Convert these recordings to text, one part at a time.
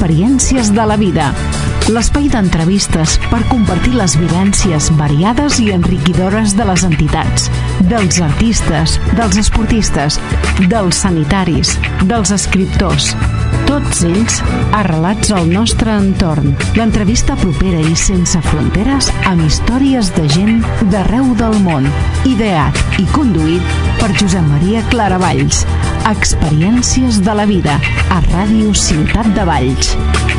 Experiències de la vida. L'espai d'entrevistes per compartir les vivències variades i enriquidores de les entitats, dels artistes, dels esportistes, dels sanitaris, dels escriptors. Tots ells arrelats al nostre entorn. L'entrevista propera i sense fronteres amb històries de gent d'arreu del món. Ideat i conduït per Josep Maria Claravalls. Experiències de la vida a Ràdio Ciutat de Valls.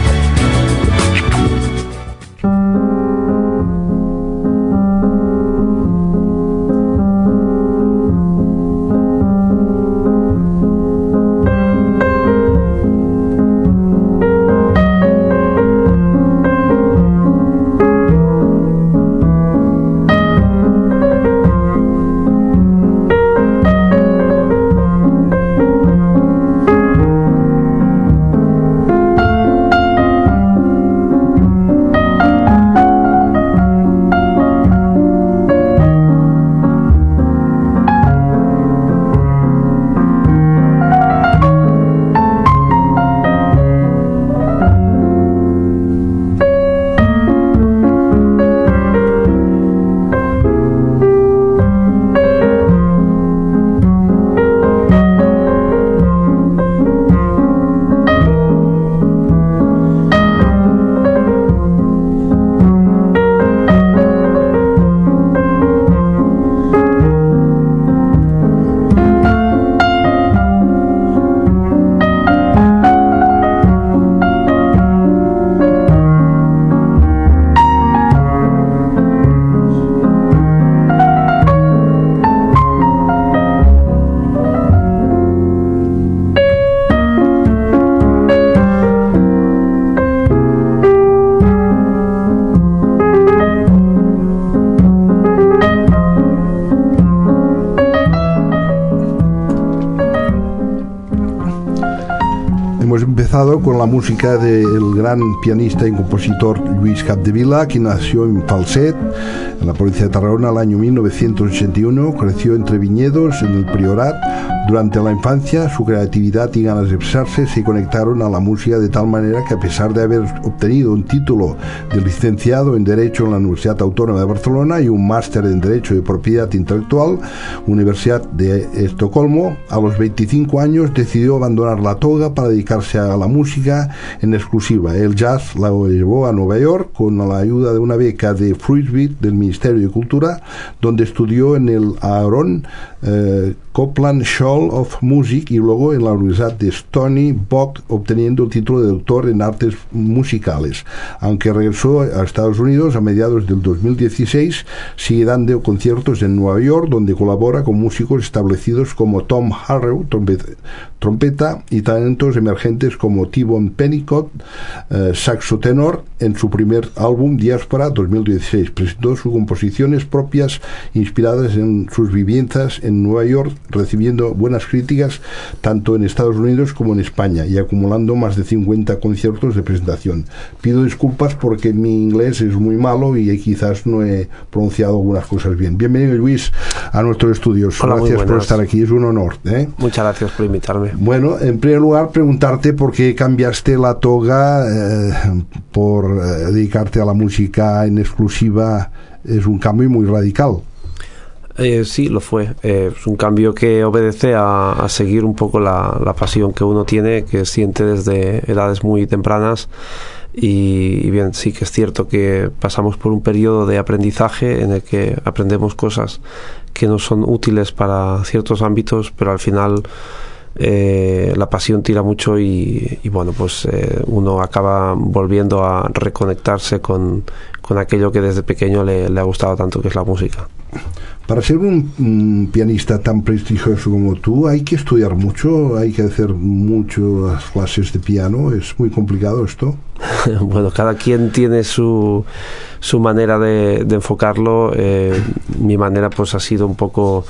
Con la música del gran pianista y compositor Lluís Capdevila, que nació en Falset, en la provincia de Tarragona, el año 1981. Creció entre viñedos en el Priorat. Durante la infancia, su creatividad y ganas de expresarse se conectaron a la música de tal manera que, a pesar de haber obtenido un título de licenciado en Derecho en la Universidad Autónoma de Barcelona y un máster en Derecho de Propiedad Intelectual, Universidad de Estocolmo, a los 25 años decidió abandonar la toga para dedicarse a la música en exclusiva. El jazz la llevó a Nueva York con la ayuda de una beca de Fruitsbeat del Ministerio de Cultura, donde estudió en el Aaron Copland School of Music y luego en la Universidad de Stony Brook, obteniendo el título de doctor en artes musicales. Aunque regresó a Estados Unidos a mediados del 2016, sigue dando conciertos en Nueva York, donde colabora con músicos establecidos como Tom Harrow, trompeta, y talentos emergentes como T-Bone Pennicott, saxo tenor. En su primer álbum, Diáspora 2016, presentó sus composiciones propias inspiradas en sus vivencias en Nueva York, recibiendo buenas críticas tanto en Estados Unidos como en España y acumulando más de 50 conciertos de presentación. Pido disculpas porque mi inglés es muy malo y quizás no he pronunciado algunas cosas bien. Bienvenido, Luis, a nuestros estudios. Hola, gracias por estar aquí, es un honor. Muchas gracias por invitarme. Bueno, en primer lugar, preguntarte por qué cambiaste la toga por dedicarte a la música en exclusiva. Es un cambio muy radical. Sí, lo fue. Es un cambio que obedece a seguir un poco la pasión que uno tiene, que siente desde edades muy tempranas. Y bien, sí que es cierto que pasamos por un periodo de aprendizaje en el que aprendemos cosas que no son útiles para ciertos ámbitos, pero al final la pasión tira mucho y bueno, pues uno acaba volviendo a reconectarse con aquello que desde pequeño le ha gustado tanto, que es la música. Para ser un pianista tan prestigioso como tú, hay que estudiar mucho, hay que hacer muchas clases de piano. ¿Es muy complicado esto? Bueno, cada quien tiene su manera de enfocarlo. Mi manera pues ha sido un poco,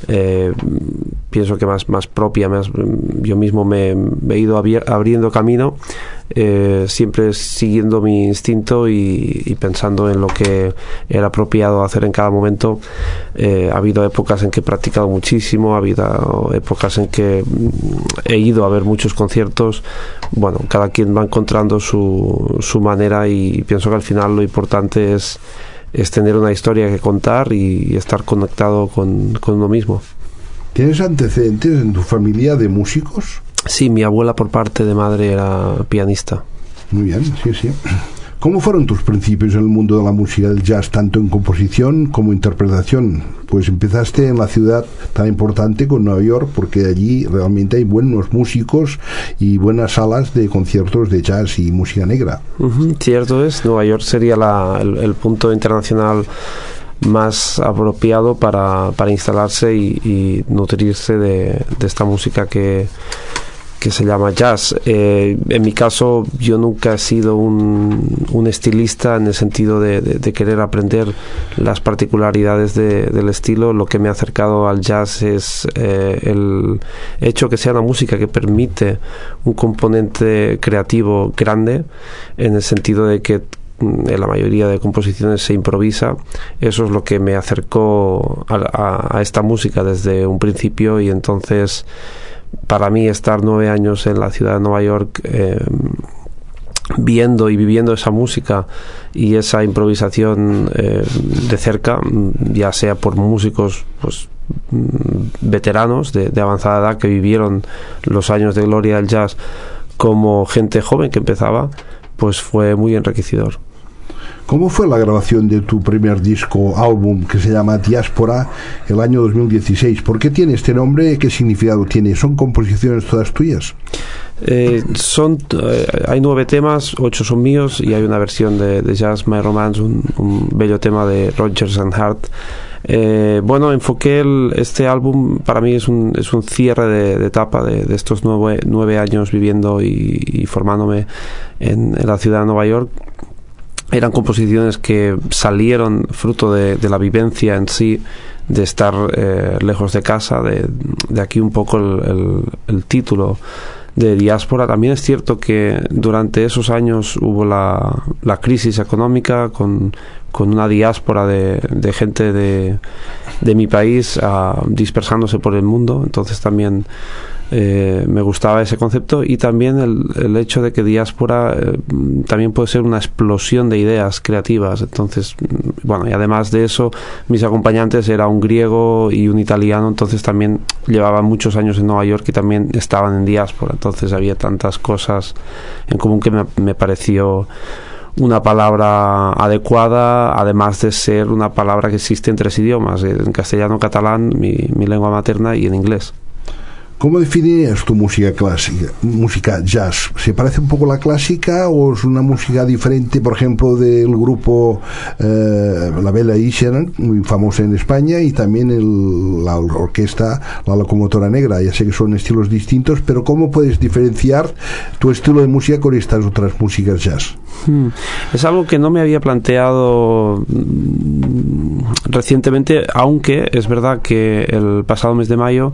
pienso que más propia, yo mismo me he ido abriendo camino, siempre siguiendo mi instinto y pensando en lo que era apropiado hacer en cada momento. Ha habido épocas en que he practicado muchísimo, ha habido épocas en que he ido a ver muchos conciertos. Bueno, cada quien va encontrando su manera, y pienso que al final lo importante es tener una historia que contar y estar conectado con uno mismo. ¿Tienes antecedentes en tu familia de músicos? Sí, mi abuela por parte de madre era pianista. Muy bien, sí. ¿Cómo fueron tus principios en el mundo de la música del jazz, tanto en composición como interpretación? Pues empezaste en la ciudad tan importante con Nueva York, porque allí realmente hay buenos músicos y buenas salas de conciertos de jazz y música negra. Cierto es, Nueva York sería el punto internacional más apropiado para instalarse y nutrirse de esta música que se llama jazz. En mi caso, yo nunca he sido un estilista en el sentido de querer aprender las particularidades del estilo. Lo que me ha acercado al jazz es el hecho que sea una música que permite un componente creativo grande, en el sentido de que en la mayoría de composiciones se improvisa. Eso es lo que me acercó a esta música desde un principio, y entonces para mí estar 9 años en la ciudad de Nueva York, viendo y viviendo esa música y esa improvisación de cerca, ya sea por músicos pues veteranos de avanzada edad que vivieron los años de gloria del jazz, como gente joven que empezaba, pues fue muy enriquecedor. ¿Cómo fue la grabación de tu primer álbum, que se llama Diáspora, el año 2016? ¿Por qué tiene este nombre? ¿Qué significado tiene? ¿Son composiciones todas tuyas? Hay 9 temas, 8 son míos, y hay una versión de Jazz My Romance, un bello tema de Rodgers and Hart. Enfoqué este álbum, para mí es un cierre de etapa de estos 9 años viviendo y formándome en la ciudad de Nueva York. Eran composiciones que salieron fruto de la vivencia en sí, de estar lejos de casa, de aquí un poco el título de Diáspora. También es cierto que durante esos años hubo la crisis económica, con una diáspora de gente de mi país dispersándose por el mundo. Entonces también me gustaba ese concepto, y también el hecho de que diáspora también puede ser una explosión de ideas creativas. Entonces, y además de eso, mis acompañantes era un griego y un italiano, entonces también llevaban muchos años en Nueva York y también estaban en diáspora. Entonces había tantas cosas en común que me pareció una palabra adecuada, además de ser una palabra que existe en 3 idiomas, en castellano, catalán, mi lengua materna, y en inglés. ¿Cómo definirías tu música clásica, música jazz? ¿Se parece un poco a la clásica o es una música diferente, por ejemplo, del grupo La Bella Ischeren, muy famosa en España, y también la orquesta La Locomotora Negra? Ya sé que son estilos distintos, pero ¿cómo puedes diferenciar tu estilo de música con estas otras músicas jazz? Es algo que no me había planteado recientemente, aunque es verdad que el pasado mes de mayo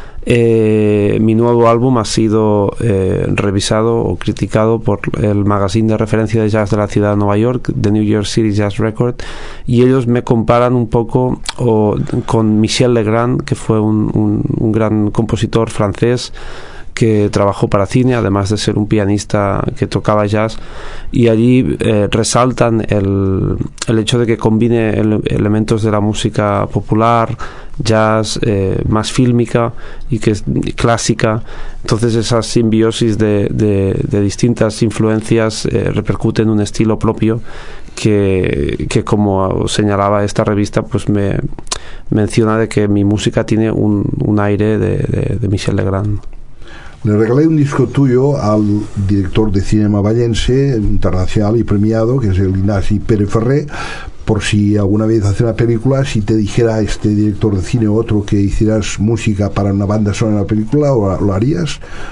mi nuevo álbum ha sido revisado o criticado por el magazine de referencia de jazz de la ciudad de Nueva York, The New York City Jazz Record, y ellos me comparan un poco con Michel Legrand, que fue un gran compositor francés que trabajó para cine, además de ser un pianista que tocaba jazz, y allí resaltan el hecho de que combine elementos de la música popular, jazz, más fílmica y que es clásica. Entonces esa simbiosis de distintas influencias repercute en un estilo propio que como señalaba esta revista, pues me menciona de que mi música tiene un aire de Michel Legrand. Le regalé un disco tuyo al director de cine vallense, internacional y premiado, que es el Ignasi Pérez Ferrer, por si alguna vez hace una película, si te dijera este director de cine o otro que hicieras música para una banda sonora de la película, ¿lo harías?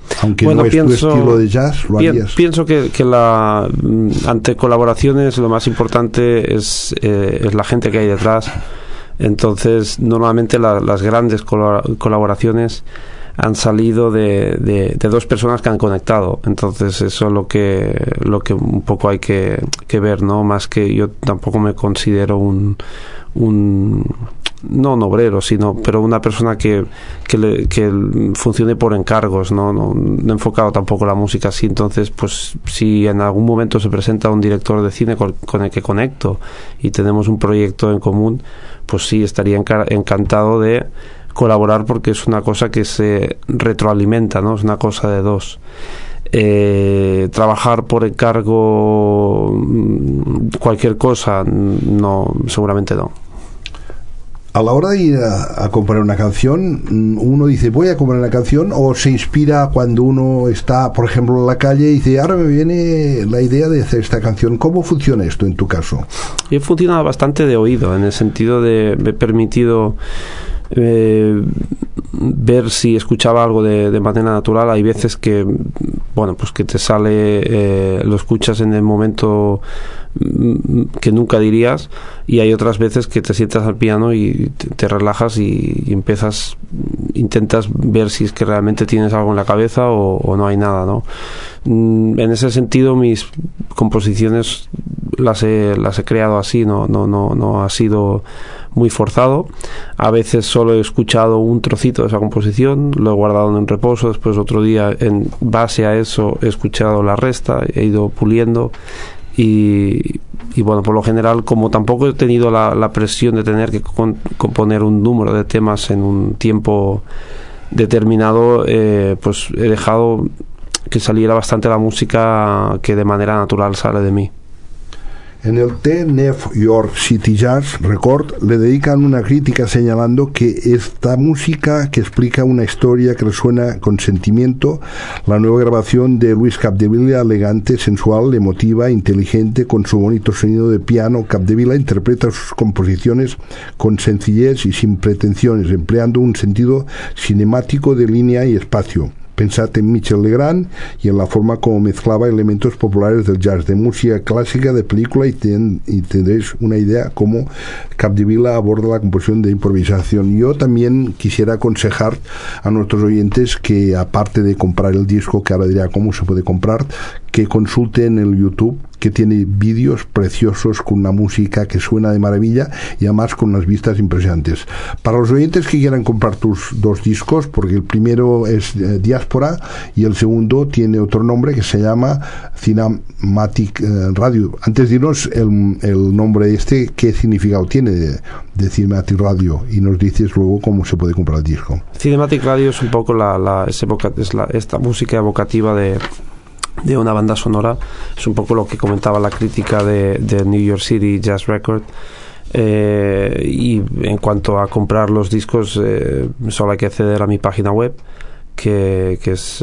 Aunque no es tu estilo de jazz, lo harías. Pienso que ante colaboraciones lo más importante es la gente que hay detrás. Entonces, normalmente las grandes colaboraciones han salido de dos personas que han conectado. Entonces eso es lo que un poco hay que ver, ¿no? Más que yo tampoco me considero un no un obrero, pero una persona que funcione por encargos, no he enfocado tampoco la música así. Entonces, pues si en algún momento se presenta un director de cine con el que conecto y tenemos un proyecto en común, pues sí, estaría encantado de colaborar, porque es una cosa que se retroalimenta, ¿no? Es una cosa de dos. Trabajar por encargo, cualquier cosa, no, seguramente no. A la hora de ir a comprar una canción, uno dice voy a comprar una canción, o se inspira cuando uno está, por ejemplo, en la calle y dice ahora me viene la idea de hacer esta canción. ¿Cómo funciona esto en tu caso? Yo he funcionado bastante de oído, en el sentido de me he permitido ver si escuchaba algo de manera natural. Hay veces que, bueno, pues que te sale, lo escuchas en el momento que nunca dirías, y hay otras veces que te sientas al piano y te relajas y intentas ver si es que realmente tienes algo en la cabeza o no hay nada, ¿no? En ese sentido, mis composiciones las he creado así, no ha sido muy forzado. A veces solo he escuchado un trocito de esa composición, lo he guardado en un reposo, después otro día en base a eso he escuchado la resta, he ido puliendo y bueno, por lo general, como tampoco he tenido la presión de tener que componer un número de temas en un tiempo determinado, pues he dejado que saliera bastante la música que de manera natural sale de mí. En el The New York City Jazz Record le dedican una crítica señalando que esta música que explica una historia que resuena con sentimiento, la nueva grabación de Luis Capdevila, elegante, sensual, emotiva, inteligente, con su bonito sonido de piano. Capdevila interpreta sus composiciones con sencillez y sin pretensiones, empleando un sentido cinemático de línea y espacio. Pensad en Michel Legrand y en la forma como mezclaba elementos populares del jazz, de música clásica, de película, y tendréis una idea cómo Capdevila aborda la composición de improvisación. Yo también quisiera aconsejar a nuestros oyentes que, aparte de comprar el disco, que ahora dirá cómo se puede comprar, que consulten el YouTube, que tiene vídeos preciosos con una música que suena de maravilla y además con unas vistas impresionantes. Para los oyentes que quieran comprar tus dos discos, porque el primero es Diáspora y el segundo tiene otro nombre que se llama Cinematic Radio. Antes dinos el nombre este, ¿qué significado tiene de Cinematic Radio? Y nos dices luego cómo se puede comprar el disco. Cinematic Radio es un poco esta música evocativa de una banda sonora. Es un poco lo que comentaba la crítica de New York City Jazz Record. Y en cuanto a comprar los discos, solo hay que acceder a mi página web, que es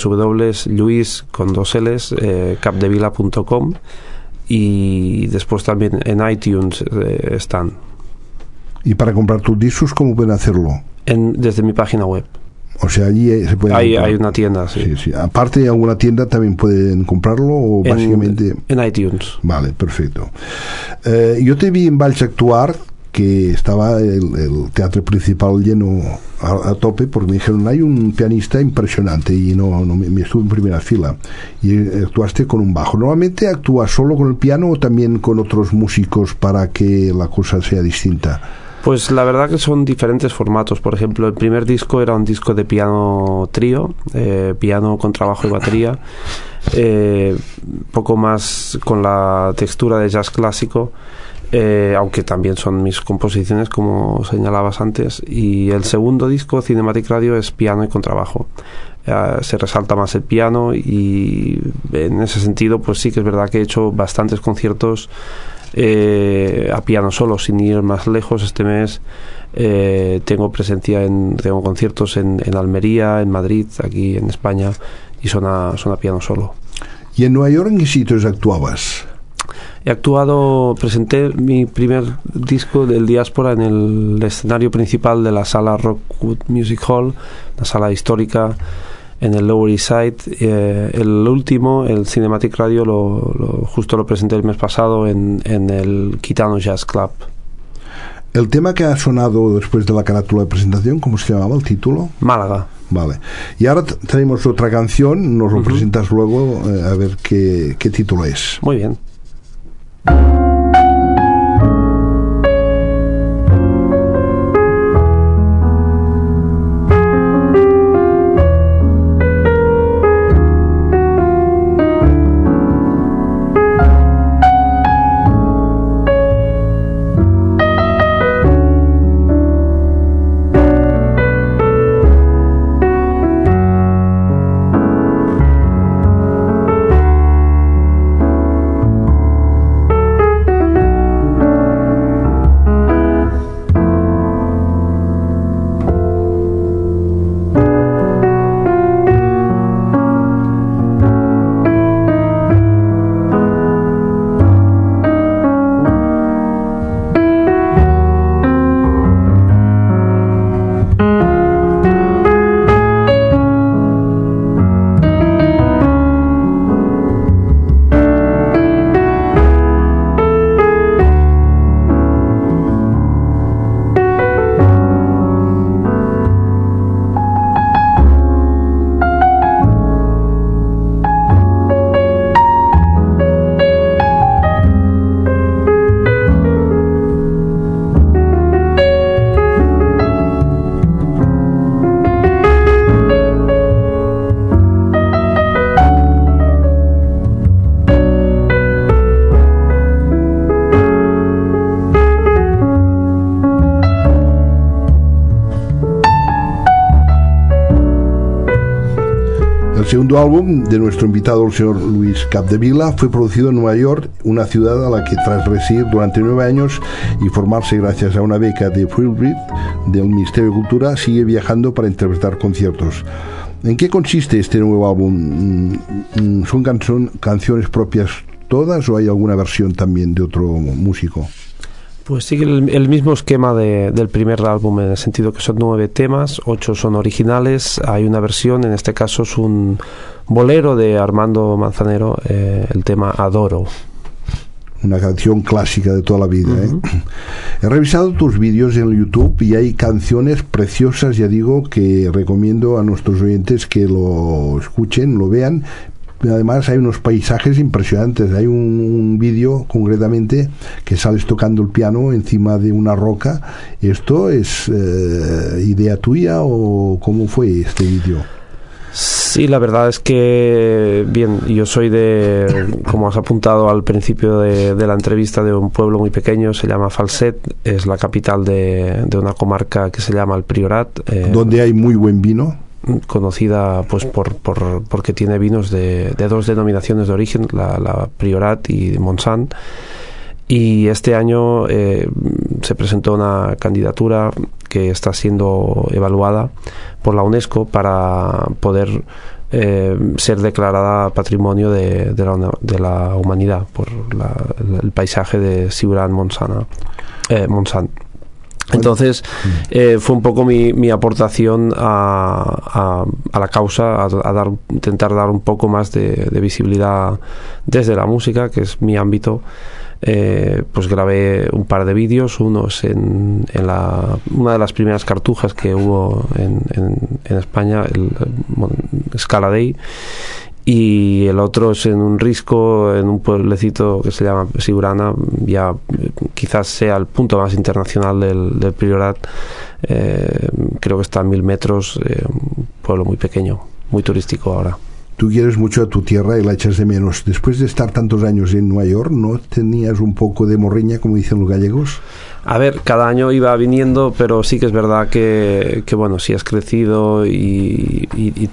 www.luis.capdevila.com, y después también en iTunes están. ¿Y para comprar tus discos cómo pueden hacerlo? Desde mi página web. O sea, allí se puede hay una tienda, sí. Sí. Aparte de alguna tienda también pueden comprarlo, o básicamente en iTunes. Vale, perfecto. Yo te vi en Valls actuar, que estaba el teatro principal lleno a tope, porque me dijeron hay un pianista impresionante, y me estuve en primera fila, y actuaste con un bajo. ¿Normalmente actúas solo con el piano o también con otros músicos para que la cosa sea distinta? Pues la verdad que son diferentes formatos. Por ejemplo, el primer disco era un disco de piano trío, piano con trabajo y batería, poco más con la textura de jazz clásico, aunque también son mis composiciones, como señalabas antes. Y el segundo disco, Cinematic Radio, es piano y contrabajo. Se resalta más el piano, y en ese sentido pues sí que es verdad que he hecho bastantes conciertos a piano solo, sin ir más lejos. Este mes tengo conciertos en Almería, en Madrid, aquí en España, y son a piano solo. ¿Y en Nueva York en qué sitios actuabas? Presenté mi primer disco del Diáspora en el escenario principal de la sala Rockwood Music Hall, la sala histórica en el Lower East Side. El último, el Cinematic Radio, justo lo presenté el mes pasado en el Kitano Jazz Club. El tema que ha sonado después de la carátula de presentación, ¿cómo se llamaba el título? Málaga. Vale. Y ahora tenemos otra canción, nos lo presentas luego, a ver qué título es. Muy bien. El segundo álbum de nuestro invitado, el señor Luis Capdevila, fue producido en Nueva York, una ciudad a la que tras residir durante 9 años y formarse gracias a una beca de Fulbright del Ministerio de Cultura, sigue viajando para interpretar conciertos. ¿En qué consiste este nuevo álbum? ¿Son canciones propias todas o hay alguna versión también de otro músico? Pues sigue el mismo esquema del primer álbum, en el sentido que son 9 temas, 8 son originales. Hay una versión, en este caso es un bolero de Armando Manzanero, el tema Adoro. Una canción clásica de toda la vida. He revisado tus vídeos en YouTube y hay canciones preciosas, ya digo, que recomiendo a nuestros oyentes que lo escuchen, lo vean. Además hay unos paisajes impresionantes. Hay un vídeo concretamente que sales tocando el piano encima de una roca. ¿Esto es idea tuya o cómo fue este vídeo? Sí, la verdad es que, bien, yo soy como has apuntado al principio de la entrevista, de un pueblo muy pequeño, se llama Falset, es la capital de una comarca que se llama el Priorat. Donde hay muy buen vino. Conocida pues porque tiene vinos de 2 denominaciones de origen, la Priorat y Montsant. Y este año se presentó una candidatura que está siendo evaluada por la UNESCO para poder ser declarada Patrimonio de la Humanidad por el paisaje de Siurana-Montsant. Entonces fue un poco mi aportación a la causa, a intentar dar un poco más de visibilidad desde la música, que es mi ámbito. Pues grabé un par de vídeos, uno es en una de las primeras cartujas que hubo en España, el Scala Dei, y el otro es en un risco, en un pueblecito que se llama Siurana, ya quizás sea el punto más internacional del Priorat. Creo que está a 1000 metros, un pueblo muy pequeño, muy turístico ahora. Tú quieres mucho a tu tierra y la echas de menos. Después de estar tantos años en Nueva York, ¿no tenías un poco de morriña, como dicen los gallegos? A ver, cada año iba viniendo, pero sí que es verdad que bueno, sí has crecido y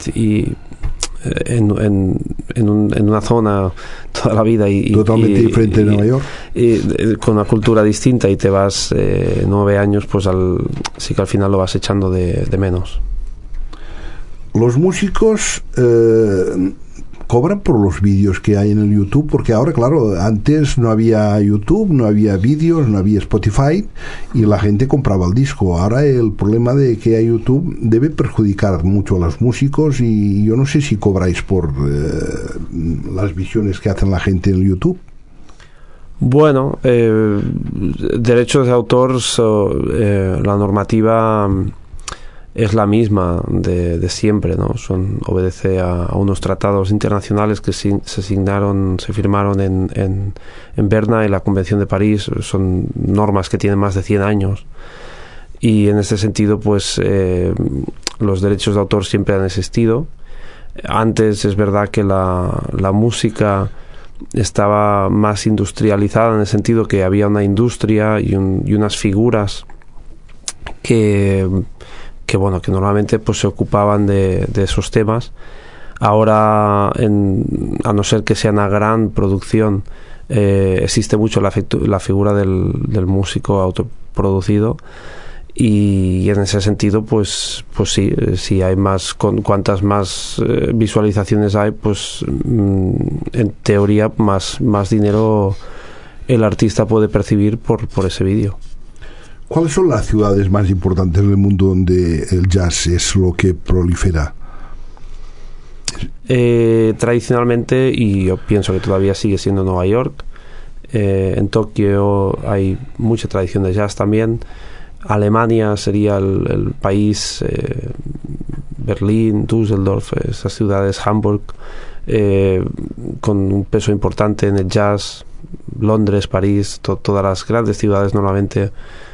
en una zona toda la vida y totalmente diferente de Nueva York, con una cultura distinta, y te vas 9 años, pues sí que al final lo vas echando de menos. Los músicos ¿Cobran por los vídeos que hay en el YouTube? Porque ahora, claro, antes no había YouTube, no había vídeos, no había Spotify y la gente compraba el disco. Ahora el problema de que hay YouTube debe perjudicar mucho a los músicos y yo no sé si cobráis por las visiones que hacen la gente en YouTube. Bueno, derechos de autor, la normativa es la misma de siempre, ¿no? Obedece a unos tratados internacionales que se firmaron en Berna y la Convención de París. Son normas que tienen más de 100 años y en este sentido pues los derechos de autor siempre han existido. Antes es verdad que la música estaba más industrializada en el sentido que había una industria y unas figuras que normalmente pues se ocupaban de esos temas. Ahora, a no ser que sea una gran producción, existe mucho la figura del músico autoproducido y en ese sentido pues sí, si hay más, cuantas más visualizaciones hay, pues en teoría más dinero el artista puede percibir por ese vídeo. ¿Cuáles son las ciudades más importantes del mundo donde el jazz es lo que prolifera? Tradicionalmente, y yo pienso que todavía sigue siendo Nueva York. En Tokio hay mucha tradición de jazz también. Alemania sería el país, Berlín, Düsseldorf, esas ciudades, Hamburg, con un peso importante en el jazz. Londres, París, todas las grandes ciudades normalmente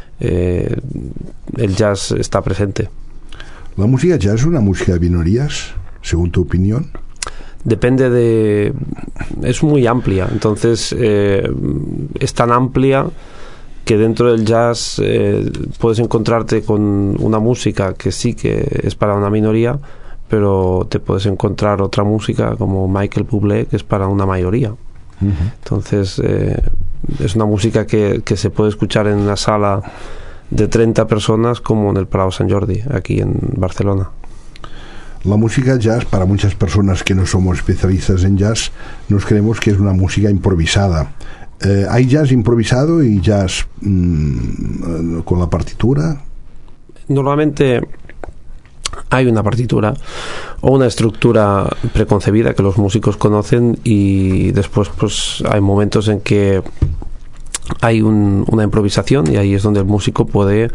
el jazz está presente. ¿La música jazz es una música de minorías, según tu opinión? Depende es muy amplia, entonces es tan amplia que dentro del jazz puedes encontrarte con una música que sí que es para una minoría, pero te puedes encontrar otra música como Michael Bublé que es para una mayoría. Uh-huh. Entonces es una música que se puede escuchar en una sala de 30 personas como en el Palau Sant Jordi, aquí en Barcelona. La música jazz, para muchas personas que no somos especialistas en jazz, nos creemos que es una música improvisada. ¿Hay jazz improvisado y jazz con la partitura? Normalmente hay una partitura o una estructura preconcebida que los músicos conocen y después pues hay momentos en que hay una improvisación y ahí es donde el músico puede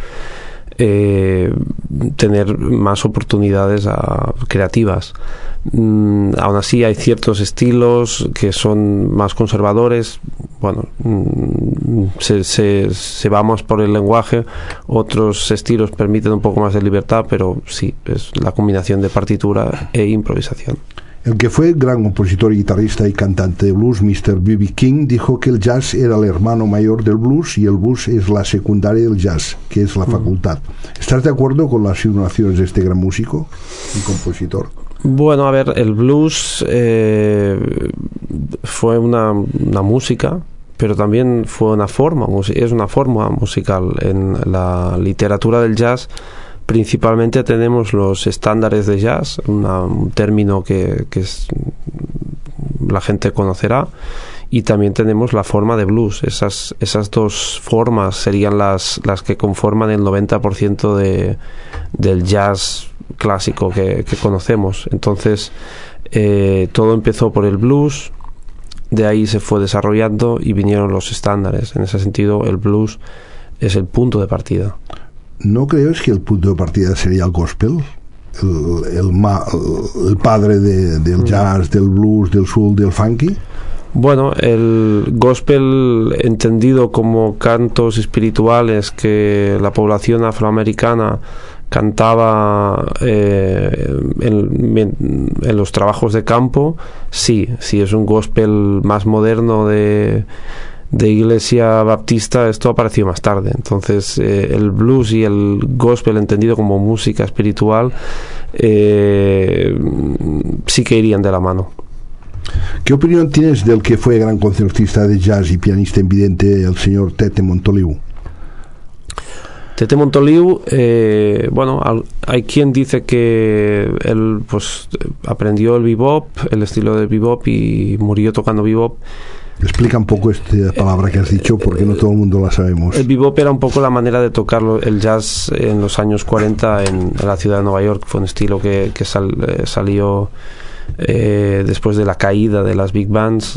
tener más oportunidades creativas. Aún así hay ciertos estilos que son más conservadores. Bueno, se va más por el lenguaje. Otros estilos permiten un poco más de libertad, pero sí, es la combinación de partitura e improvisación. El que fue gran compositor, guitarrista y cantante de blues, Mr. B.B. King, dijo que el jazz era el hermano mayor del blues y el blues es la secundaria del jazz, que es la facultad. ¿Estás de acuerdo con las afirmaciones de este gran músico y compositor? Bueno, a ver, el blues fue una música, pero también fue es una forma musical. En la literatura del jazz principalmente tenemos los estándares de jazz, un término que la gente conocerá, y también tenemos la forma de blues. Esas dos formas serían las que conforman el 90% del jazz clásico que conocemos. Entonces todo empezó por el blues, de ahí se fue desarrollando y vinieron los estándares. En ese sentido el blues es el punto de partida. ¿No crees que el punto de partida sería el gospel? El padre del jazz, del blues, del soul, del funky. Bueno, el gospel entendido como cantos espirituales que la población afroamericana cantaba en los trabajos de campo, sí es un gospel más moderno de iglesia baptista. Esto apareció más tarde. Entonces el blues y el gospel entendido como música espiritual sí que irían de la mano. ¿Qué opinión tienes del que fue gran concertista de jazz y pianista invidente, el señor Tete Montoliu? Tete Montoliu, bueno, hay quien dice que él pues aprendió el bebop, el estilo del bebop, y murió tocando bebop. Explica un poco esta palabra que has dicho, porque no todo el mundo la sabemos. El bebop era un poco la manera de tocar el jazz en los años 40 en la ciudad de Nueva York. Fue un estilo que salió después de la caída de las big bands.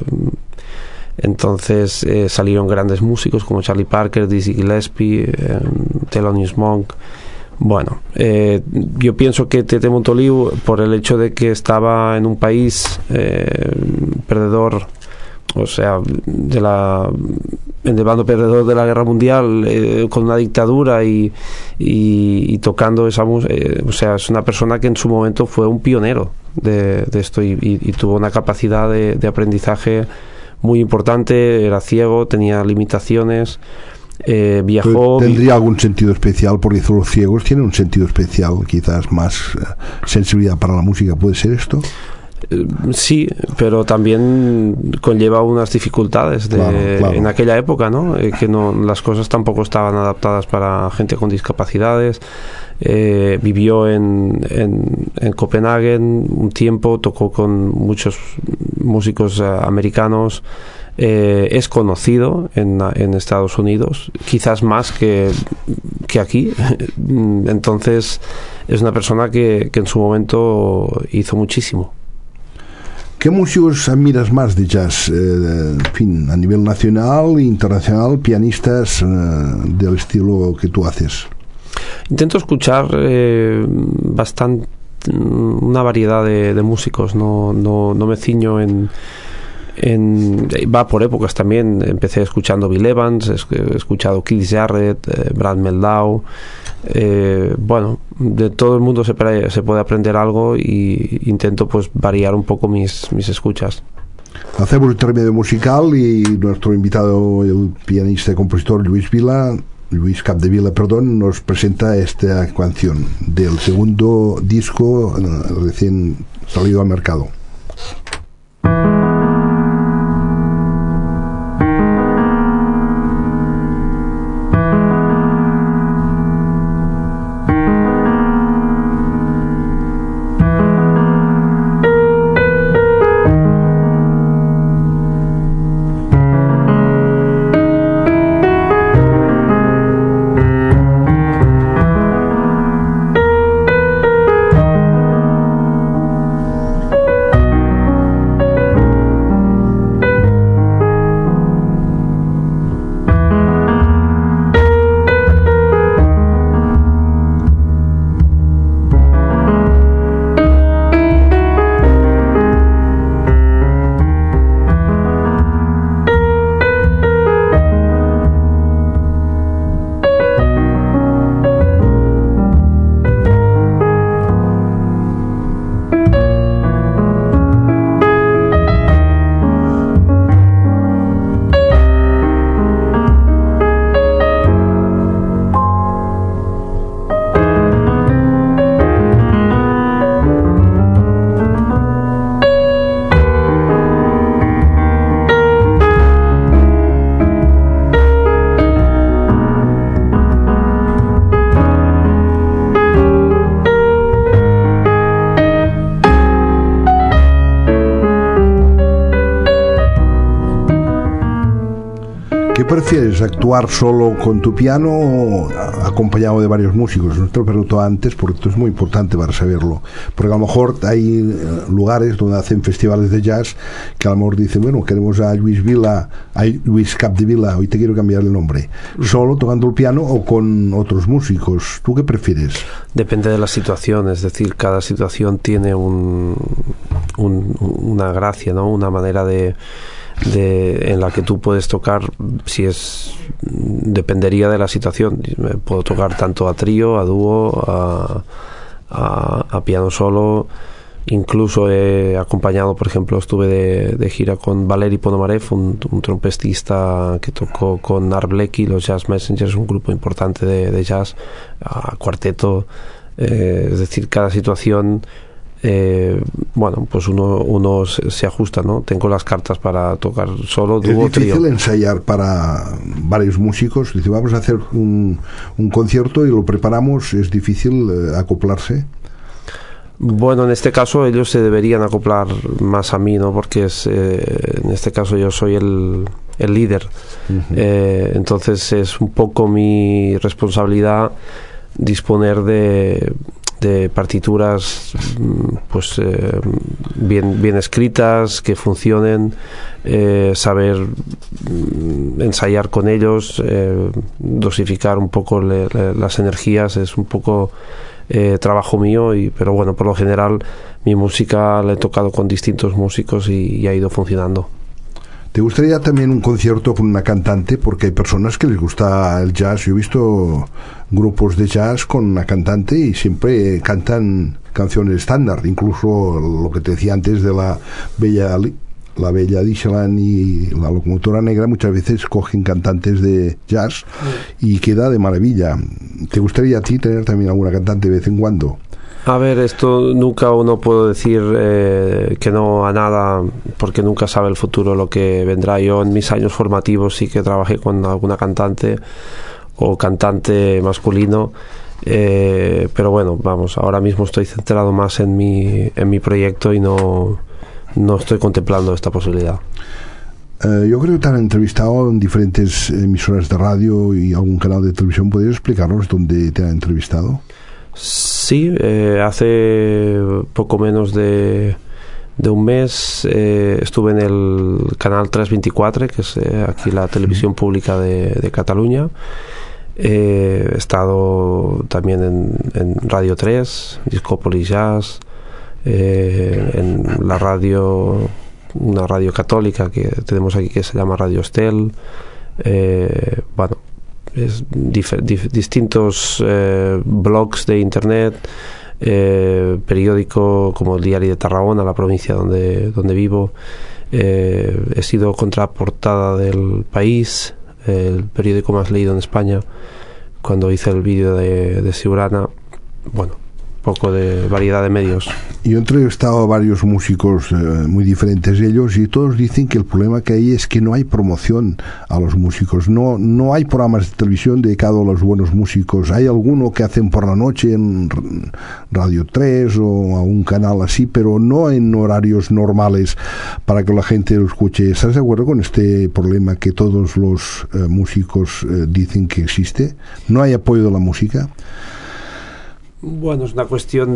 Entonces salieron grandes músicos como Charlie Parker, Dizzy Gillespie, Thelonious Monk. Bueno, yo pienso que Tete Montoliu, por el hecho de que estaba en un país perdedor, o sea, en el bando perdedor de la guerra mundial, con una dictadura y tocando esa música, o sea, es una persona que en su momento fue un pionero de esto y tuvo una capacidad de aprendizaje muy importante. Era ciego, tenía limitaciones, viajó. ¿Tendría algún sentido especial? Porque los ciegos tienen un sentido especial, quizás más sensibilidad para la música. ¿Puede ser esto? Sí, pero también conlleva unas dificultades claro. En aquella época, ¿no? Que las cosas tampoco estaban adaptadas para gente con discapacidades. Vivió en Copenhague un tiempo, tocó con muchos músicos americanos. Es conocido en Estados Unidos, quizás más que aquí. Entonces es una persona que en su momento hizo muchísimo. ¿Qué músicos admiras más de jazz? En fin, a nivel nacional e internacional, pianistas del estilo que tú haces. Intento escuchar bastante, una variedad de músicos. No me ciño va por épocas también. Empecé escuchando Bill Evans, he escuchado Keith Jarrett, Brad Meldau. Bueno, de todo el mundo se puede aprender algo, y intento pues variar un poco mis escuchas. Hacemos un intermedio musical y nuestro invitado, el pianista y compositor Luis Capdevila, nos presenta esta canción del segundo disco recién salido al mercado. ¿Prefieres actuar solo con tu piano o acompañado de varios músicos? No te lo pregunto antes porque esto es muy importante para saberlo, porque a lo mejor hay lugares donde hacen festivales de jazz que a lo mejor dicen, bueno, queremos a Luis Capdevila, hoy te quiero cambiar el nombre, solo tocando el piano o con otros músicos. ¿Tú qué prefieres? Depende de la situación, es decir, cada situación tiene una gracia, ¿no? Una manera en la que tú puedes tocar. Dependería de la situación. Puedo tocar tanto a trío, a dúo, a piano solo. Incluso he acompañado, por ejemplo, estuve de gira con Valery Ponomarev, un trompetista que tocó con Art Blakey, los Jazz Messengers, un grupo importante de jazz, a cuarteto. Es decir, cada situación bueno, pues uno se ajusta, ¿no? Tengo las cartas para tocar solo, dúo, es difícil trío. ensayar para varios músicos. Dice, vamos a hacer un concierto y lo preparamos. Es difícil acoplarse. Bueno, en este caso ellos se deberían acoplar más a mí, ¿no? Porque en este caso yo soy el líder. Entonces es un poco mi responsabilidad disponer de partituras pues bien escritas, que funcionen, saber ensayar con ellos, dosificar un poco las energías. Es un poco trabajo mío, pero bueno, por lo general mi música la he tocado con distintos músicos y ha ido funcionando. ¿Te gustaría también un concierto con una cantante? Porque hay personas que les gusta el jazz. Yo he visto grupos de jazz con una cantante y siempre cantan canciones estándar. Incluso lo que te decía antes de la Bella Dixieland y la Locomotora Negra, muchas veces cogen cantantes de jazz y queda de maravilla. ¿Te gustaría a ti tener también alguna cantante de vez en cuando? A ver, esto nunca uno puede decir que no a nada, porque nunca sabe el futuro lo que vendrá. Yo en mis años formativos sí que trabajé con alguna cantante o cantante masculino, pero bueno, vamos, ahora mismo estoy centrado más en mi proyecto y no estoy contemplando esta posibilidad. Yo creo que te han entrevistado en diferentes emisoras de radio y algún canal de televisión. ¿Podrías explicarnos dónde te han entrevistado? Sí, hace poco menos de un mes estuve en el canal 324, que es aquí la televisión pública de Cataluña. He estado también en Radio 3, Discópolis Jazz, en la radio, una radio católica que tenemos aquí que se llama Radio Estel. Bueno, distintos blogs de internet, periódico como el Diario de Tarragona, la provincia donde vivo. He sido contraportada del País, el periódico más leído en España, cuando hice el vídeo de Siurana. Bueno, poco de variedad de medios. Yo he entrevistado a varios músicos muy diferentes de ellos, y todos dicen que el problema que hay es que no hay promoción a los músicos. No hay programas de televisión dedicados a los buenos músicos. Hay alguno que hacen por la noche en Radio 3 o a un canal así, pero no en horarios normales para que la gente lo escuche. ¿Estás de acuerdo con este problema que todos los músicos dicen que existe? ¿No hay apoyo de la música? Bueno, es una cuestión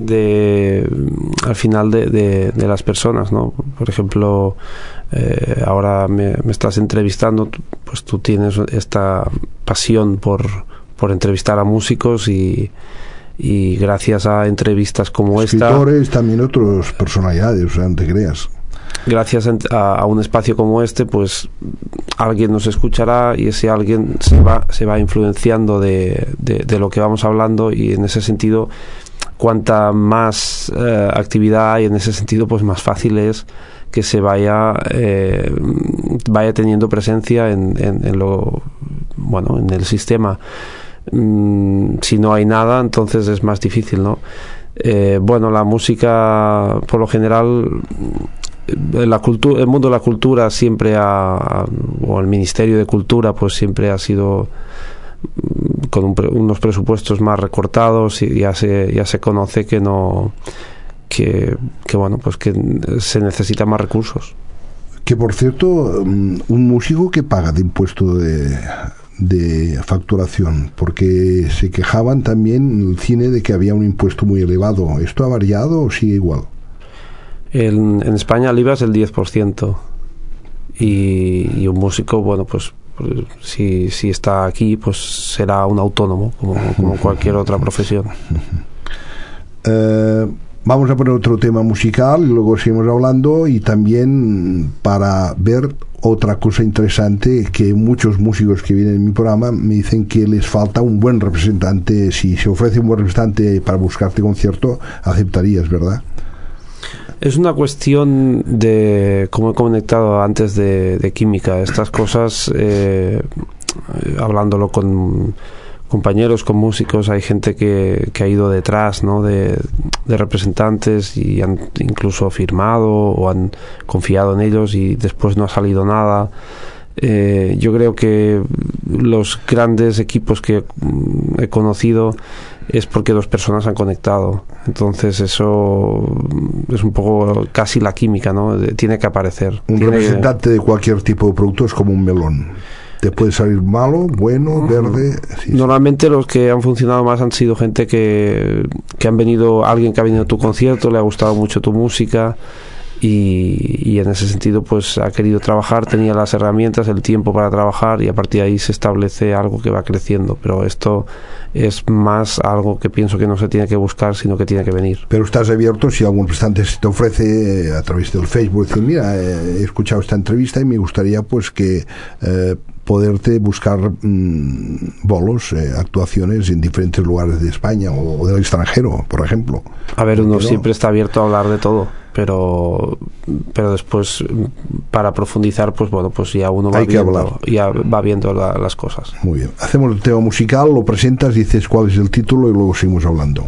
al final de las personas, ¿no? Por ejemplo, ahora me estás entrevistando, pues tú tienes esta pasión por entrevistar a músicos y gracias a entrevistas como esta... Escritores, también otras personalidades, o sea, no te creas. Gracias a un espacio como este, pues alguien nos escuchará y ese alguien se va influenciando de lo que vamos hablando, y en ese sentido, cuanta más actividad hay en ese sentido, pues más fácil es que se vaya teniendo presencia en el sistema. Si no hay nada, entonces es más difícil, ¿no? La música, por lo general, el mundo de la cultura siempre o el Ministerio de Cultura, pues siempre ha sido con unos presupuestos más recortados, y ya se conoce que se necesitan más recursos. Que por cierto, un músico que paga de impuesto de facturación, porque se quejaban también en el cine de que había un impuesto muy elevado. ¿Esto ha variado o sigue igual? En España el IVA es el 10%, y un músico, bueno, pues si está aquí, pues será un autónomo como cualquier otra profesión. Vamos a poner otro tema musical y luego seguimos hablando, y también para ver otra cosa interesante, que muchos músicos que vienen en mi programa me dicen que les falta un buen representante. Si se ofrece un buen representante para buscarte concierto, aceptarías, ¿verdad? Es una cuestión de, como he comentado antes, de química. Estas cosas, hablándolo con compañeros, con músicos, hay gente que ha ido detrás, ¿no? de representantes y han incluso firmado o han confiado en ellos y después no ha salido nada. Yo creo que los grandes equipos que he conocido es porque dos personas han conectado. Entonces eso es un poco casi la química, ¿no? Tiene que aparecer. Un representante de cualquier tipo de producto es como un melón. Te puede salir malo, bueno, verde. Sí, normalmente los que han funcionado más han sido gente que han venido, alguien que ha venido a tu concierto, le ha gustado mucho tu música y en ese sentido pues ha querido trabajar, tenía las herramientas, el tiempo para trabajar y a partir de ahí se establece algo que va creciendo. Pero esto es más algo que pienso que no se tiene que buscar, sino que tiene que venir. Pero estás abierto si algún representante se te ofrece a través del Facebook, decir, mira, he escuchado esta entrevista y me gustaría pues que poderte buscar bolos, actuaciones en diferentes lugares de España o del extranjero, por ejemplo. A ver, uno siempre está abierto a hablar de todo, pero después para profundizar, pues bueno, pues ya uno va viendo las cosas. Muy bien, hacemos el tema musical, lo presentas, dices cuál es el título y luego seguimos hablando.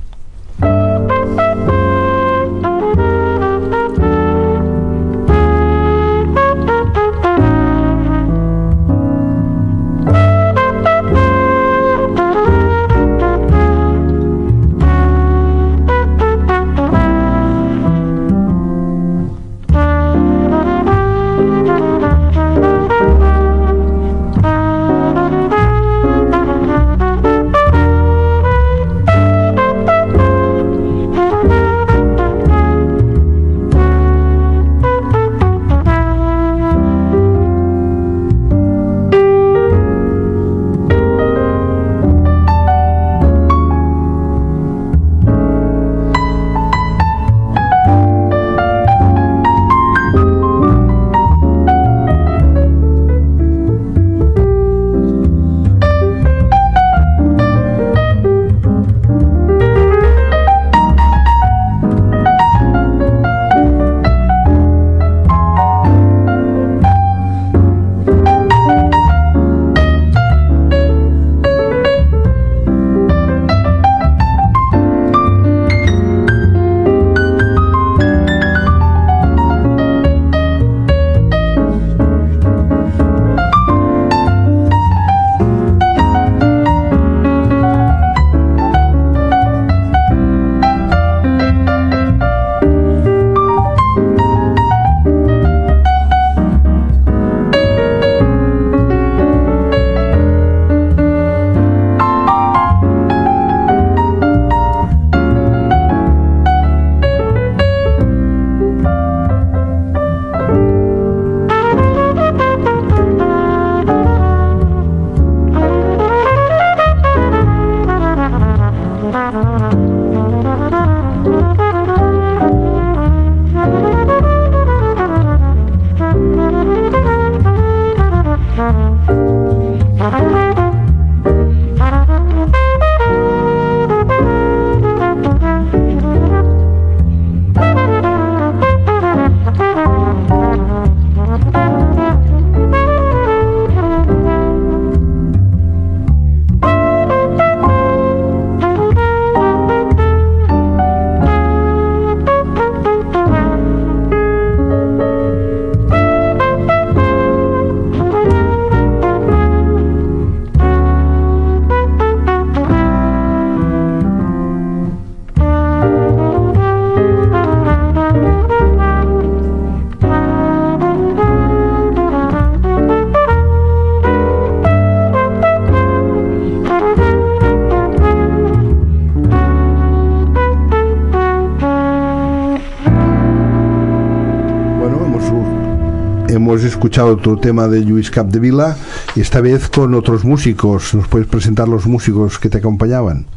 Hemos escuchado otro tema de Lluís Capdevila y esta vez con otros músicos. ¿Nos puedes presentar los músicos que te acompañaban?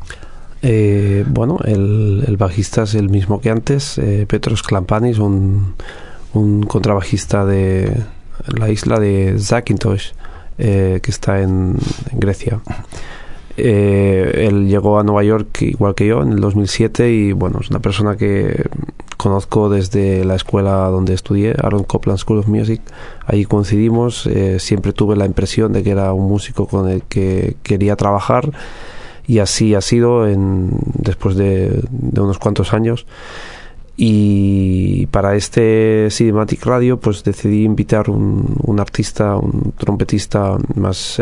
Bueno, el bajista es el mismo que antes, Petros Klampanis, un contrabajista de la isla de Zakynthos, que está en Grecia. Él llegó a Nueva York igual que yo en el 2007 y bueno, es una persona que conozco desde la escuela donde estudié, Aaron Copland School of Music. Ahí coincidimos. Siempre tuve la impresión de que era un músico con el que quería trabajar, y así ha sido después de unos cuantos años. Y para este Cinematic Radio pues decidí invitar un artista, un trompetista más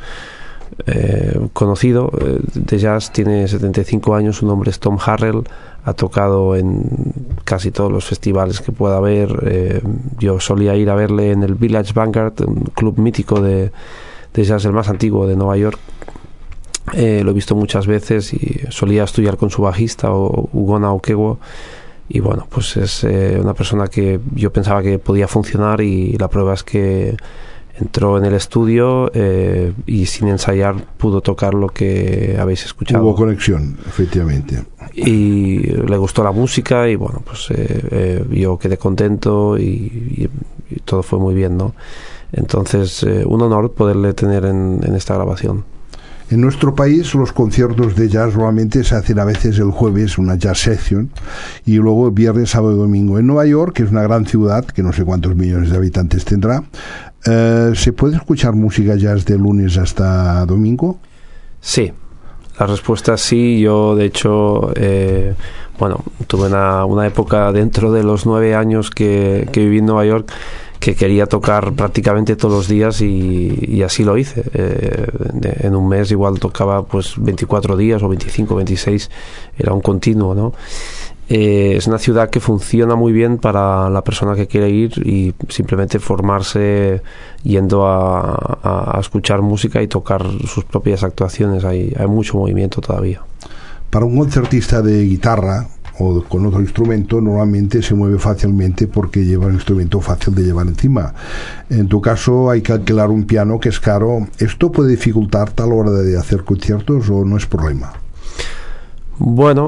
conocido de jazz. Tiene 75 años, su nombre es Tom Harrell, ha tocado en casi todos los festivales que pueda haber. Yo solía ir a verle en el Village Vanguard, un club mítico de jazz, el más antiguo de Nueva York. Lo he visto muchas veces y solía estudiar con su bajista, Ugona Okewo. Y bueno, pues es una persona que yo pensaba que podía funcionar, y la prueba es que entró en el estudio y sin ensayar pudo tocar lo que habéis escuchado. Hubo conexión, efectivamente. Y le gustó la música, y bueno, pues yo quedé contento y todo fue muy bien, ¿no? Entonces, un honor poderle tener en esta grabación. En nuestro país los conciertos de jazz normalmente se hacen a veces el jueves, una jazz session, y luego el viernes, sábado y domingo. En Nueva York, que es una gran ciudad, que no sé cuántos millones de habitantes tendrá, ¿se puede escuchar música jazz de lunes hasta domingo? Sí, la respuesta es sí. Yo, de hecho, tuve una época dentro de los 9 años que viví en Nueva York que quería tocar prácticamente todos los días, y así lo hice. En un mes igual tocaba pues 24 días o 25, 26, era un continuo, ¿no? Es una ciudad que funciona muy bien para la persona que quiere ir y simplemente formarse yendo a escuchar música y tocar sus propias actuaciones. Hay mucho movimiento todavía. Para un concertista de guitarra o con otro instrumento normalmente se mueve fácilmente porque lleva un instrumento fácil de llevar encima. En tu caso hay que alquilar un piano que es caro. ¿Esto puede dificultarte a la hora de hacer conciertos o no es problema? Bueno,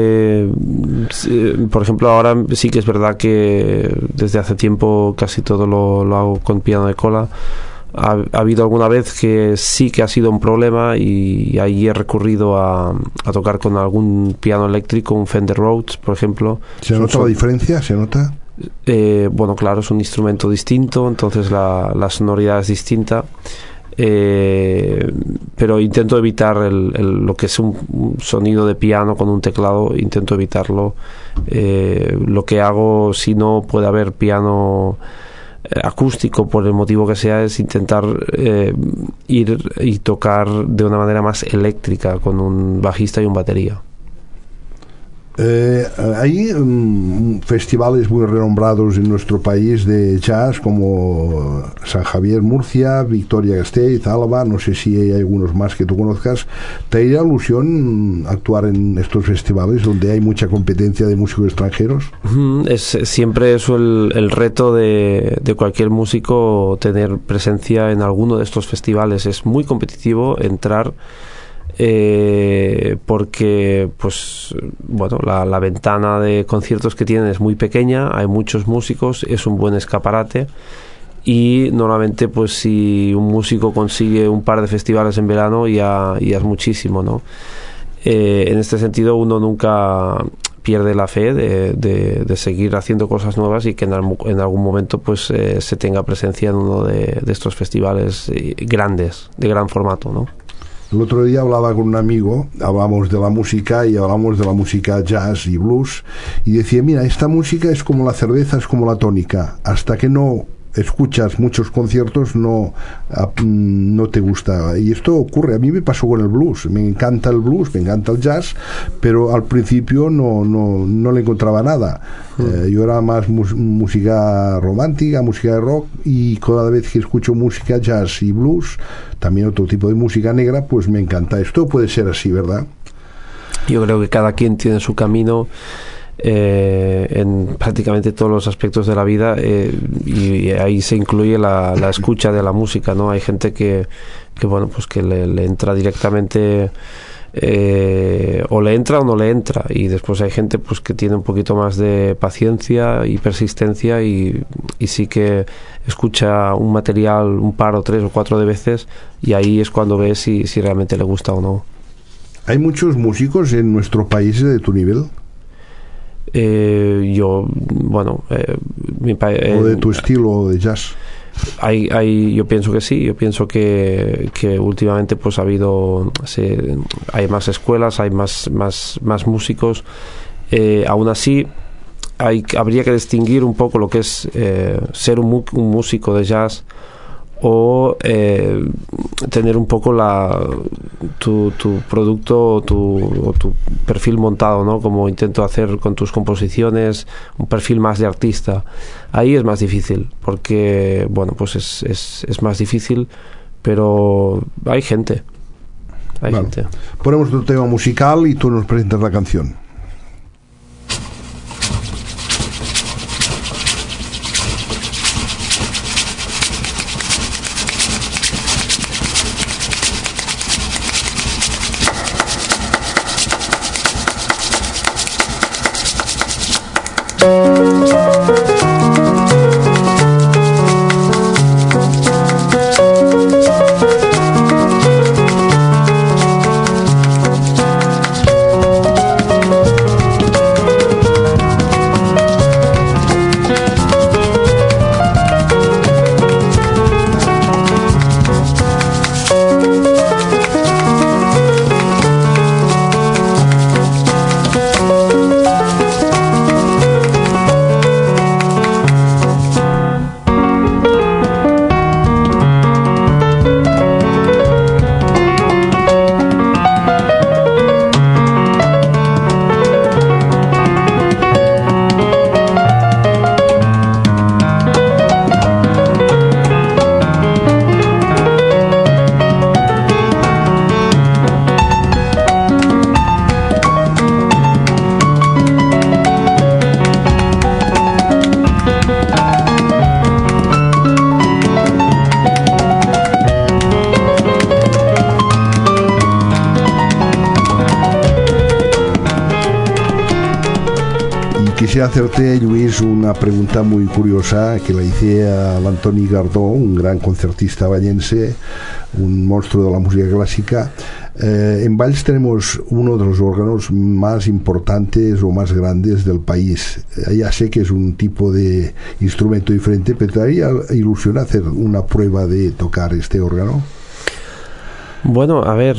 por ejemplo, ahora sí que es verdad que desde hace tiempo casi todo lo hago con piano de cola. Ha habido alguna vez que sí que ha sido un problema, y ahí he recurrido a tocar con algún piano eléctrico, un Fender Rhodes, por ejemplo. ¿Se nota la diferencia? ¿Se nota? Bueno, claro, es un instrumento distinto, entonces la sonoridad es distinta. Pero intento evitar lo que es un sonido de piano con un teclado, intento evitarlo. Lo que hago, si no puede haber piano acústico por el motivo que sea, es intentar ir y tocar de una manera más eléctrica con un bajista y un batería. Hay festivales muy renombrados en nuestro país de jazz como San Javier, Murcia, Victoria-Gasteiz, Álava, no sé si hay algunos más que tú conozcas. ¿Te haría ilusión actuar en estos festivales donde hay mucha competencia de músicos extranjeros? Siempre es el reto de cualquier músico tener presencia en alguno de estos festivales. Es muy competitivo entrar, porque pues bueno, la ventana de conciertos que tienen es muy pequeña, hay muchos músicos, es un buen escaparate, y normalmente pues si un músico consigue un par de festivales en verano ya es muchísimo, ¿no? En este sentido uno nunca pierde la fe de seguir haciendo cosas nuevas, y que en algún momento pues se tenga presencia en uno de estos festivales grandes, de gran formato, ¿no? El otro día hablaba con un amigo, hablamos de la música y hablamos de la música jazz y blues, y decía, mira, esta música es como la cerveza, es como la tónica, hasta que no escuchas muchos conciertos no te gusta. Y esto ocurre, a mí me pasó con el blues. Me encanta el blues, me encanta el jazz, pero al principio no le encontraba nada. Yo era más música romántica, música de rock, y cada vez que escucho música jazz y blues, también otro tipo de música negra, pues me encanta. Esto puede ser así, ¿verdad? Yo creo que cada quien tiene su camino en prácticamente todos los aspectos de la vida, y ahí se incluye la escucha de la música, ¿no? Hay gente que bueno, pues que le entra directamente, o le entra o no le entra, y después hay gente pues que tiene un poquito más de paciencia y persistencia, y sí que escucha un material un par o 3 o 4 de veces, y ahí es cuando ves si realmente le gusta o no. ¿Hay muchos músicos en nuestro país de tu nivel? Yo, bueno, o de tu estilo de jazz. Yo pienso que sí. Yo pienso que últimamente pues hay más escuelas, hay más músicos. Aún así habría que distinguir un poco lo que es ser un músico de jazz o tener un poco tu producto o tu perfil montado, ¿no? Como intento hacer con tus composiciones, un perfil más de artista. Ahí es más difícil, porque, bueno, pues es más difícil, pero hay gente. Gente. Ponemos tu tema musical y tú nos presentas la canción. Quisiera hacerte, Lluís, una pregunta muy curiosa que la hice al Antoni Gardó, un gran concertista vallense, un monstruo de la música clásica. En Valls tenemos uno de los órganos más importantes o más grandes del país. Ya sé que es un tipo de instrumento diferente, pero ¿te haría ilusión hacer una prueba de tocar este órgano? Bueno, a ver,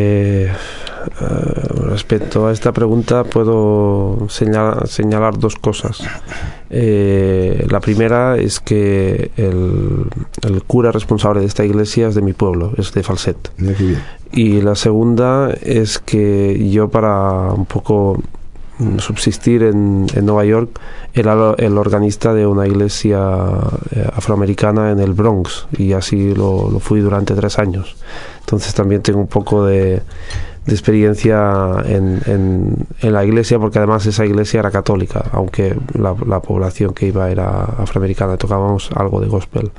respecto a esta pregunta puedo señalar dos cosas. La primera es que el cura responsable de esta iglesia es de mi pueblo, es de Falset. Mira qué bien. Y la segunda es que yo, para un poco subsistir en Nueva York, era el organista de una iglesia afroamericana en el Bronx, y así lo fui durante 3 años. Entonces también tengo un poco de experiencia en la iglesia, porque además esa iglesia era católica, aunque la población que iba era afroamericana. Tocábamos algo de gospel.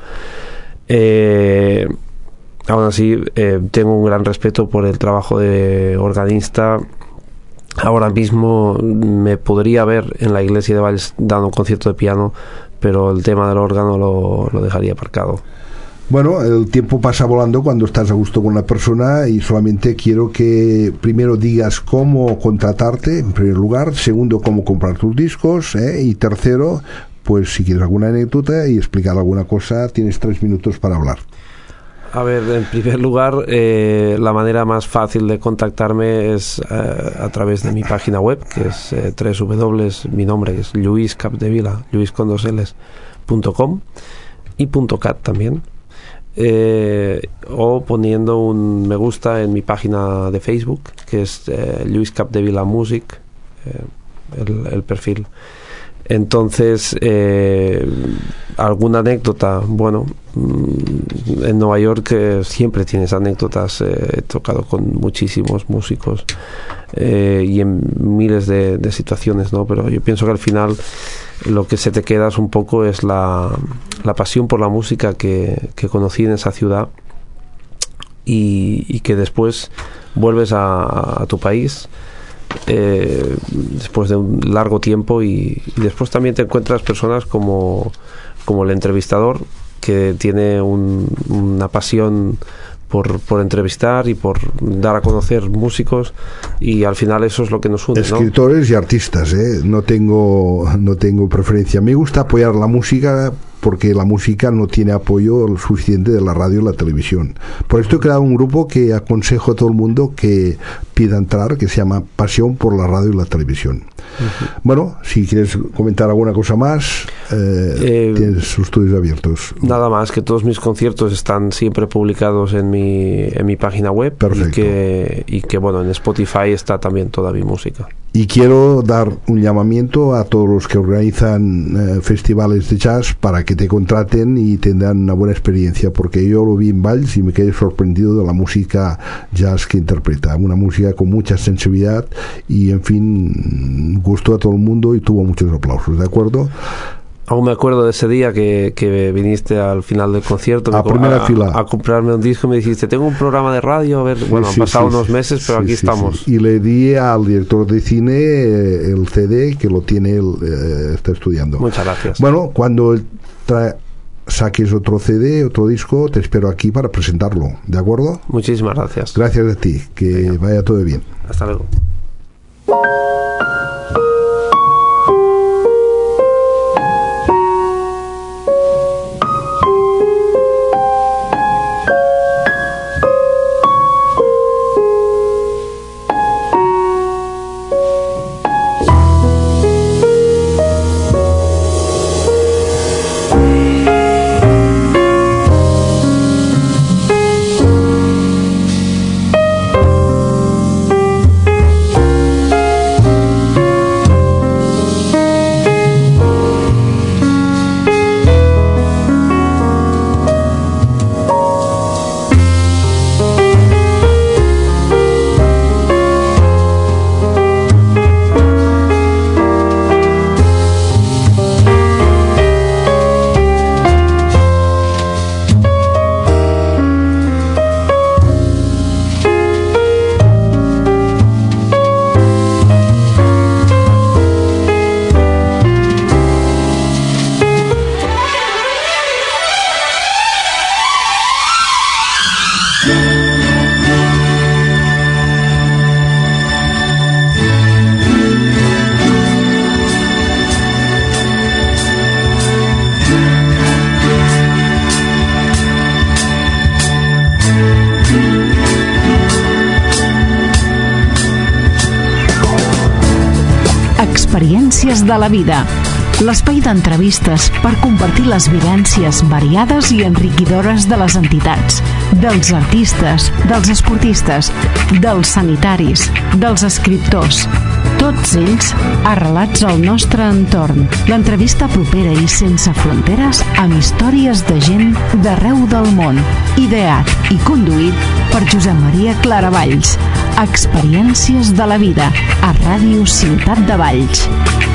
Aún así, tengo un gran respeto por el trabajo de organista. Ahora mismo me podría ver en la iglesia de Valls dando un concierto de piano, pero el tema del órgano lo dejaría aparcado. Bueno, el tiempo pasa volando cuando estás a gusto con la persona, y solamente quiero que primero digas cómo contratarte, en primer lugar; segundo, cómo comprar tus discos, y tercero, pues si quieres alguna anécdota y explicar alguna cosa, tienes 3 minutos para hablar. A ver, en primer lugar, la manera más fácil de contactarme es a través de mi página web, que es mi nombre es Lluís Capdevila, luis.com, y .cat también. O poniendo un me gusta en mi página de Facebook, que es Lluís Capdevila Music, el perfil. Entonces, alguna anécdota, bueno, en Nueva York siempre tienes anécdotas. He tocado con muchísimos músicos y en miles de situaciones, ¿no? Pero yo pienso que al final lo que se te queda es un poco es la pasión por la música que conocí en esa ciudad, y que después vuelves a tu país después de un largo tiempo, y después también te encuentras personas como el entrevistador, que tiene una pasión por entrevistar y por dar a conocer músicos, y al final eso es lo que nos une, escritores, ¿no? Y artistas, no tengo preferencia. Me gusta apoyar la música porque la música no tiene apoyo suficiente de la radio y la televisión. Por esto he creado un grupo que aconsejo a todo el mundo que pida entrar, que se llama Pasión por la Radio y la Televisión. Uh-huh. Bueno, si quieres comentar alguna cosa más, tienes sus estudios abiertos. Nada más, que todos mis conciertos están siempre publicados en mi página web. Perfecto. y que bueno, en Spotify está también toda mi música. Y quiero dar un llamamiento a todos los que organizan festivales de jazz para que te contraten y tendrán una buena experiencia, porque yo lo vi en Valls y me quedé sorprendido de la música jazz que interpreta, una música con mucha sensibilidad y, en fin, gustó a todo el mundo y tuvo muchos aplausos, ¿de acuerdo? Aún me acuerdo de ese día que viniste al final del concierto a primera fila a comprarme un disco y me dijiste, tengo un programa de radio, a ver, bueno, han pasado unos meses, pero aquí estamos. Y le di al director de cine el CD, que lo tiene, está estudiando. Muchas gracias. Bueno, cuando saques otro CD, otro disco, te espero aquí para presentarlo, ¿de acuerdo? Muchísimas gracias. Gracias a ti, que vaya todo bien. Hasta luego. Experiències de la vida. L'espai d'entrevistes per compartir les vivències variades i enriquidores de les entitats, dels artistes, dels esportistes, dels sanitaris, dels escriptors. Tots ells arrelats al nostre entorn. L'entrevista propera i sense fronteres amb històries de gent d'arreu del món. Ideat i conduït per Josep Maria Claravalls. Experiències de la vida a Ràdio Ciutat de Valls.